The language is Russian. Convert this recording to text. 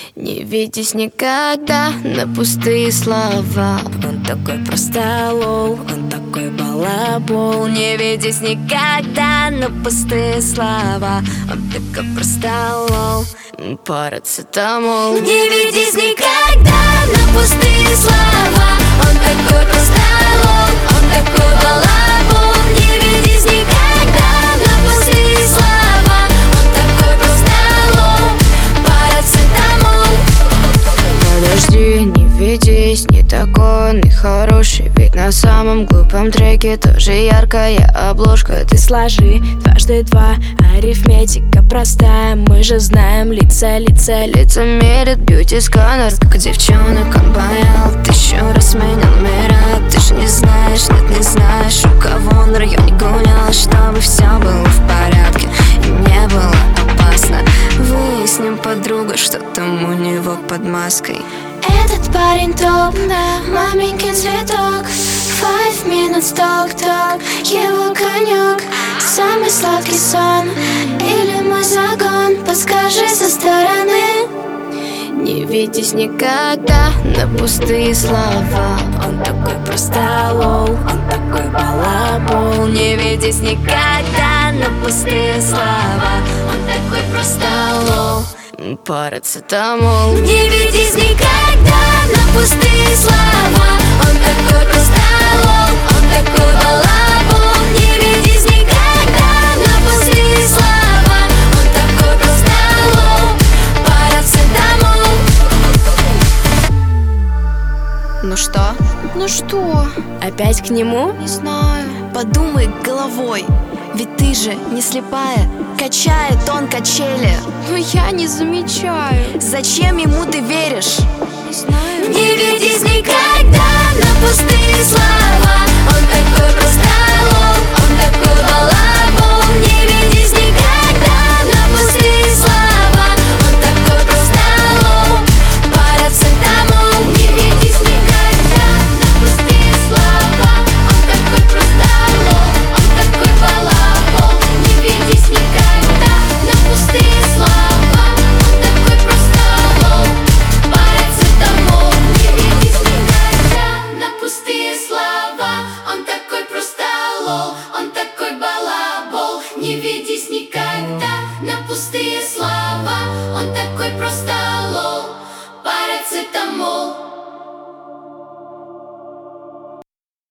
Не ведись никогда на пустые слова. Он такой простолол, он такой балабол. Не ведись никогда на пустые слова. Он такой простолол, парацетамол. Не ведись никогда на пустые слова. Он такой простолол, он такой балабол. Не ведись никогда на пустые слова. Он такой простолол, парацетамол. Подожди, не ведись, не такой он и хороший. Ведь на самом глупом треке тоже яркая обложка. Ты сложи дважды два, арифметика простая. Мы же знаем лица. Лица мерят бьюти-сканер. Сколько девчонок он боял, тысячу раз менял номера. Ты ж не знаешь, нет, не знаешь, у кого он в районе гулял, чтобы все было в порядке и не было опасно. Выясним, подруга, что там у него под маской. Этот парень топ, да, маменькин цветок. 5 minutes talk, его конек. Самый сладкий сон или мой загон? Подскажи со стороны. Не ведись никогда на пустые слова. Он такой простолол, он такой балабол. Не ведись никогда на пустые слова. Он такой простолол, парацетамол. Не ведись никогда на пустые слова. Он такой простолол, он такой балабол. Не ведись никогда на пустые слова. Он такой простолол, парацетамол. Ну что? Ну что? Опять к нему? Не знаю. Подумай головой, ведь ты же не слепая. Качает он качели. Но я не замечаю. Зачем ему ты веришь? Не знаю. Не ведись никогда на пустые слова. Он такой простолол, он такой балабол. Не ведись никогда на пустые слова. Он такой простолол, парацетамол. Не ведись никогда на пустые слова. Он такой простолол, он такой балабол. Не ведись никогда на пустые слова. Он такой простолол, парацетамол. Не ведись никогда на пустые слова. Он такой простолол, он такой балабол. Не ведись никогда на пустые слова. Он такой простолол, парацетамол.